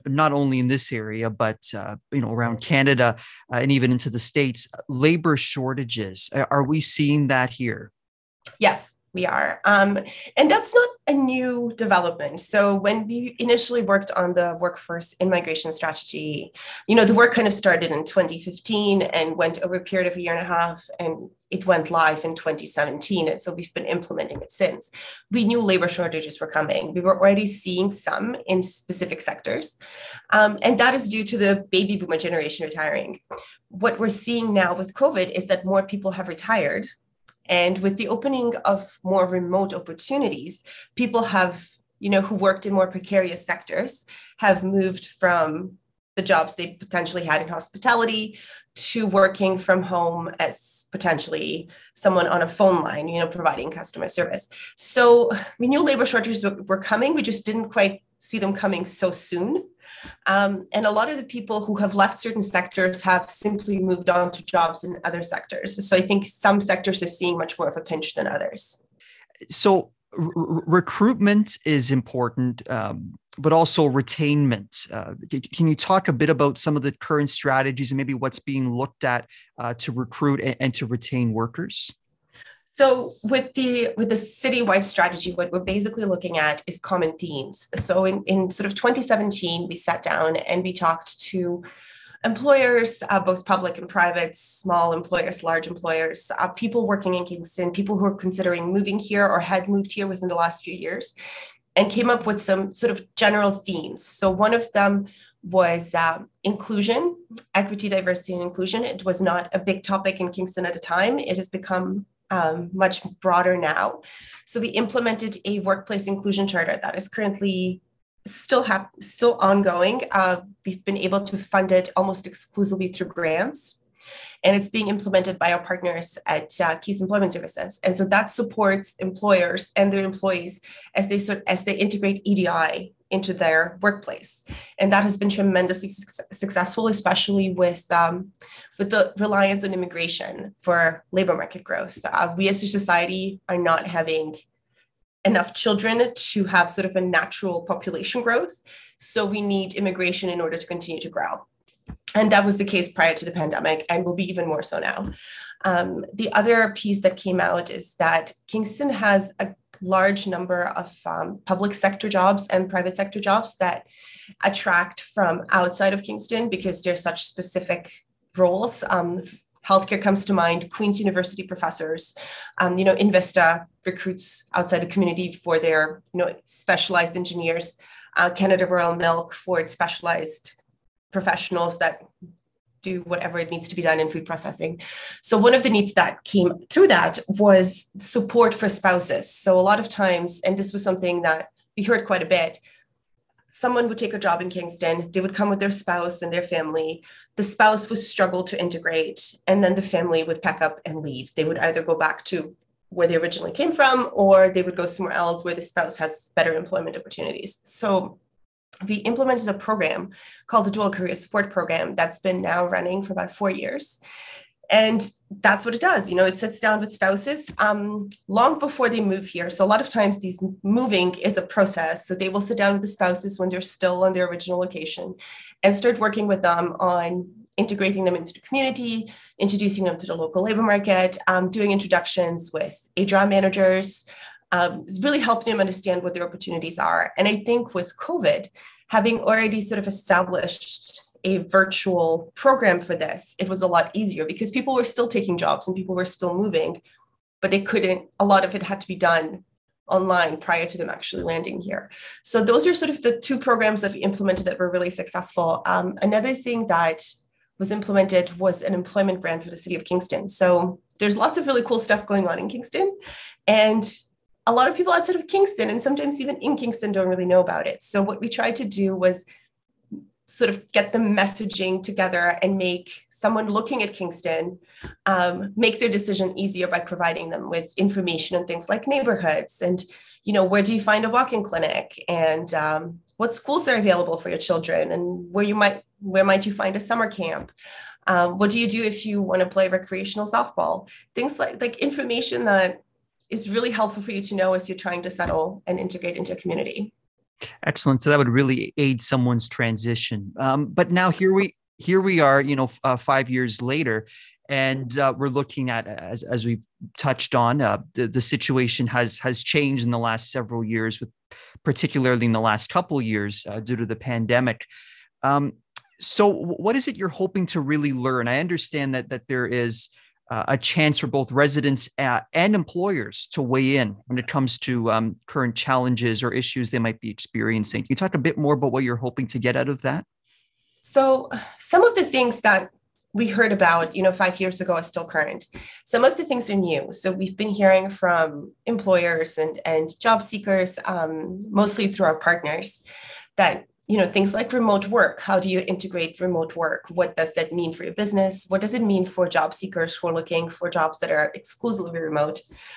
not only in this area, but around Canada and even into the States, labor shortages. Are we seeing that here? Yes, we are. And that's not a new development. So when we initially worked on the workforce and migration strategy, the work kind of started in 2015 and went over a period of a year and a half, and it went live in 2017. And so we've been implementing it since. We knew labor shortages were coming. We were already seeing some in specific sectors. And that is due to the baby boomer generation retiring. What we're seeing now with COVID is that more people have retired. And with the opening of more remote opportunities, people have, who worked in more precarious sectors have moved from the jobs they potentially had in hospitality to working from home as potentially someone on a phone line, providing customer service. So we knew labor shortages were coming. We just didn't quite see them coming so soon. And a lot of the people who have left certain sectors have simply moved on to jobs in other sectors. So I think some sectors are seeing much more of a pinch than others. So recruitment is important, but also retainment. Can you talk a bit about some of the current strategies and maybe what's being looked at to recruit and to retain workers? So with the citywide strategy, what we're basically looking at is common themes. So in sort of 2017, we sat down and we talked to employers, both public and private, small employers, large employers, people working in Kingston, people who are considering moving here or had moved here within the last few years, and came up with some sort of general themes. So one of them was inclusion, equity, diversity, and inclusion. It was not a big topic in Kingston at the time. It has become much broader now. So we implemented a workplace inclusion charter that is currently still ongoing. We've been able to fund it almost exclusively through grants, and it's being implemented by our partners at Keys Employment Services. And so that supports employers and their employees as they integrate EDI into their workplace. And that has been tremendously successful, especially with the reliance on immigration for labor market growth. We as a society are not having enough children to have sort of a natural population growth. So we need immigration in order to continue to grow. And that was the case prior to the pandemic and will be even more so now. The other piece that came out is that Kingston has a large number of public sector jobs and private sector jobs that attract from outside of Kingston because they're such specific roles. Healthcare comes to mind, Queen's University professors, Invista recruits outside the community for their, specialized engineers, Canada Royal Milk for its specialized professionals that do whatever it needs to be done in food processing. So one of the needs that came through that was support for spouses. So a lot of times, and this was something that we heard quite a bit, someone would take a job in Kingston, they would come with their spouse and their family. The spouse would struggle to integrate, and then the family would pack up and leave. They would either go back to where they originally came from, or they would go somewhere else where the spouse has better employment opportunities. So we implemented a program called the Dual Career Support Program that's been now running for about 4 years. And that's what it does. It sits down with spouses long before they move here. So a lot of times these moving is a process. So they will sit down with the spouses when they're still on their original location and start working with them on integrating them into the community, introducing them to the local labor market, doing introductions with HR managers, really help them understand what their opportunities are. And I think with COVID, having already sort of established a virtual program for this, it was a lot easier because people were still taking jobs and people were still moving, but a lot of it had to be done online prior to them actually landing here. So those are sort of the two programs that we implemented that were really successful. Another thing that was implemented was an employment grant for the city of Kingston. So there's lots of really cool stuff going on in Kingston, and a lot of people outside of Kingston and sometimes even in Kingston don't really know about it. So what we tried to do was sort of get the messaging together and make someone looking at Kingston make their decision easier by providing them with information on things like neighborhoods and, where do you find a walk-in clinic, and what schools are available for your children, and where might you find a summer camp? What do you do if you want to play recreational softball? Things like information that is really helpful for you to know as you're trying to settle and integrate into a community. Excellent. So that would really aid someone's transition. But now here we are, 5 years later, and we're looking at, as we've touched on, the situation has changed in the last several years, with particularly in the last couple of years due to the pandemic. Um, so, what is it you're hoping to really learn? I understand that there is a chance for both residents and employers to weigh in when it comes to current challenges or issues they might be experiencing. Can you talk a bit more about what you're hoping to get out of that? So some of the things that we heard about, 5 years ago are still current. Some of the things are new. So we've been hearing from employers and job seekers, mostly through our partners, that things like remote work. How do you integrate remote work? What does that mean for your business? What does it mean for job seekers who are looking for jobs that are exclusively remote?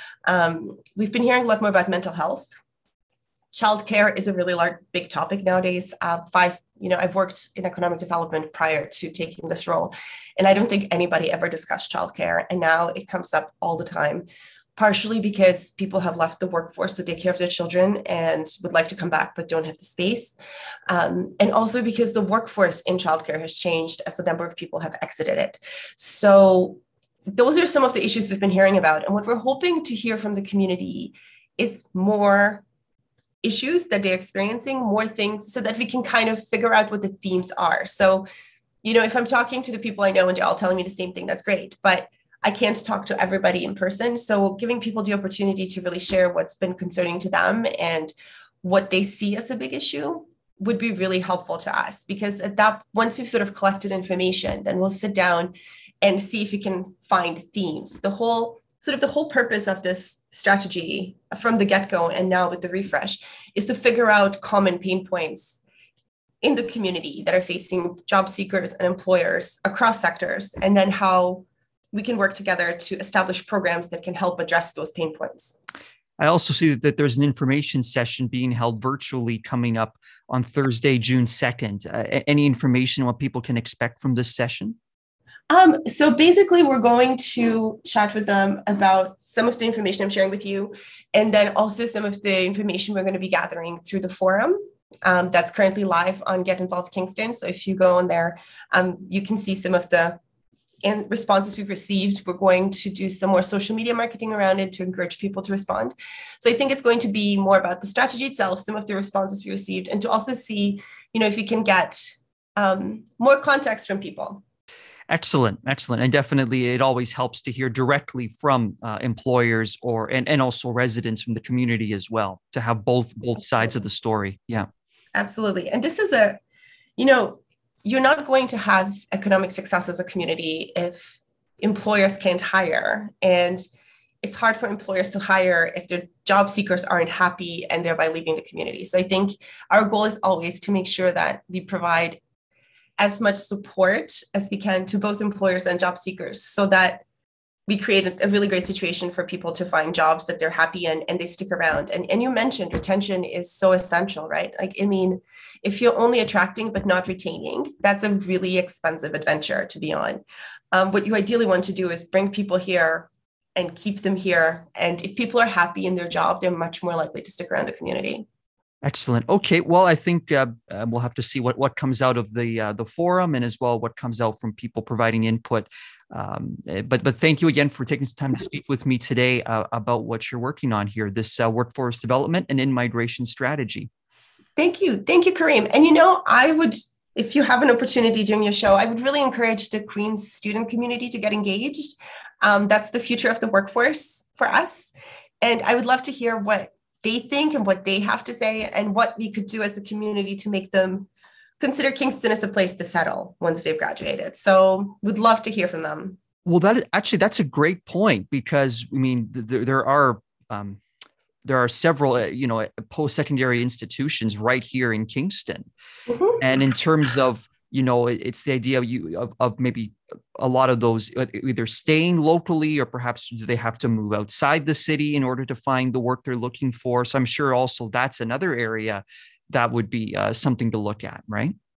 We've been hearing a lot more about mental health. Childcare is a really big topic nowadays. I've worked in economic development prior to taking this role, and I don't think anybody ever discussed childcare. And now it comes up all the time, partially because people have left the workforce to take care of their children and would like to come back, but don't have the space. And also because the workforce in childcare has changed as the number of people have exited it. So those are some of the issues we've been hearing about. And what we're hoping to hear from the community is more issues that they're experiencing, more things, so that we can kind of figure out what the themes are. So, if I'm talking to the people I know and they're all telling me the same thing, that's great. But I can't talk to everybody in person. So giving people the opportunity to really share what's been concerning to them and what they see as a big issue would be really helpful to us, because once we've sort of collected information, then we'll sit down and see if we can find themes. The whole purpose of this strategy from the get-go and now with the refresh is to figure out common pain points in the community that are facing job seekers and employers across sectors, and then how we can work together to establish programs that can help address those pain points. I also see that there's an information session being held virtually coming up on Thursday, June 2nd. Any information on what people can expect from this session? So basically, we're going to chat with them about some of the information I'm sharing with you, and then also some of the information we're going to be gathering through the forum that's currently live on Get Involved Kingston. So if you go on there, you can see some of the responses we've received. We're going to do some more social media marketing around it to encourage people to respond. So I think it's going to be more about the strategy itself, some of the responses we received, and to also see, if you can get more context from people. Excellent. And definitely it always helps to hear directly from employers and also residents from the community as well, to have both sides of the story. Yeah. Absolutely. And this is you're not going to have economic success as a community if employers can't hire. And it's hard for employers to hire if their job seekers aren't happy and thereby leaving the community. So I think our goal is always to make sure that we provide as much support as we can to both employers and job seekers, so that we create a really great situation for people to find jobs that they're happy in and they stick around. And you mentioned retention is so essential, right? If you're only attracting but not retaining, that's a really expensive adventure to be on. What you ideally want to do is bring people here and keep them here. And if people are happy in their job, they're much more likely to stick around the community. Excellent. Okay. Well, I think we'll have to see what comes out of the forum, and as well what comes out from people providing input. But thank you again for taking some time to speak with me today about what you're working on here, this workforce development and in-migration strategy. Thank you, Kareem. And I would, if you have an opportunity during your show, I would really encourage the Queen's student community to get engaged. That's the future of the workforce for us, and I would love to hear what they think and what they have to say, and what we could do as a community to make them consider Kingston as a place to settle once they've graduated. So we'd love to hear from them. Well, that's a great point, because there are several post-secondary institutions right here in Kingston. Mm-hmm. And in terms of it's the idea of maybe a lot of those either staying locally, or perhaps do they have to move outside the city in order to find the work they're looking for. So I'm sure also that's another area that would be something to look at, right?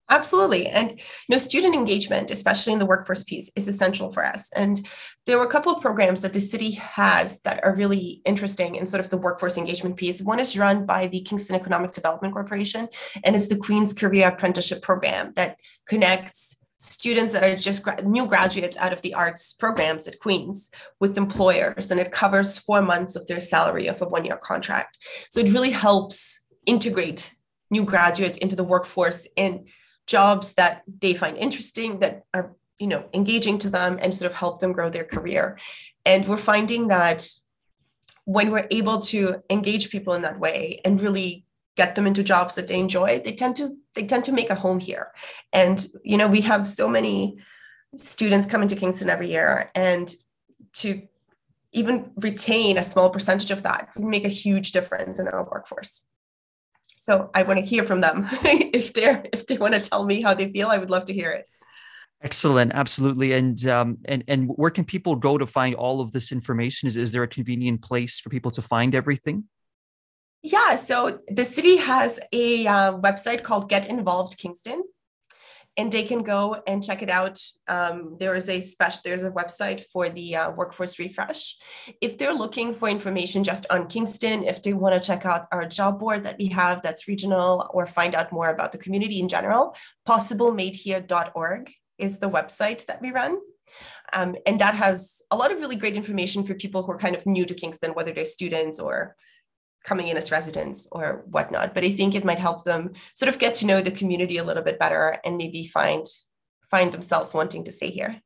Absolutely. And student engagement, especially in the workforce piece, is essential for us. And there were a couple of programs that the city has that are really interesting in sort of the workforce engagement piece. One is run by the Kingston Economic Development Corporation, and it's the Queen's Career Apprenticeship Program that connects students that are just new graduates out of the arts programs at Queen's with employers, and it covers 4 months of their salary of a 1-year contract. So it really helps integrate new graduates into the workforce in jobs that they find interesting, that are engaging to them, and sort of help them grow their career. And we're finding that when we're able to engage people in that way and really get them into jobs that they enjoy, they tend to make a home here. And we have so many students come into Kingston every year, and to even retain a small percentage of that would make a huge difference in our workforce. So I want to hear from them. If they want to tell me how they feel, I would love to hear it. Excellent, absolutely. And where can people go to find all of this information? Is there a convenient place for people to find everything? Yeah, so the city has a website called Get Involved Kingston, and they can go and check it out. There's a website for the Workforce Refresh. If they're looking for information just on Kingston, if they want to check out our job board that we have that's regional, or find out more about the community in general, possiblemadhere.org is the website that we run. And that has a lot of really great information for people who are kind of new to Kingston, whether they're students or coming in as residents or whatnot. But I think it might help them sort of get to know the community a little bit better, and maybe find themselves wanting to stay here.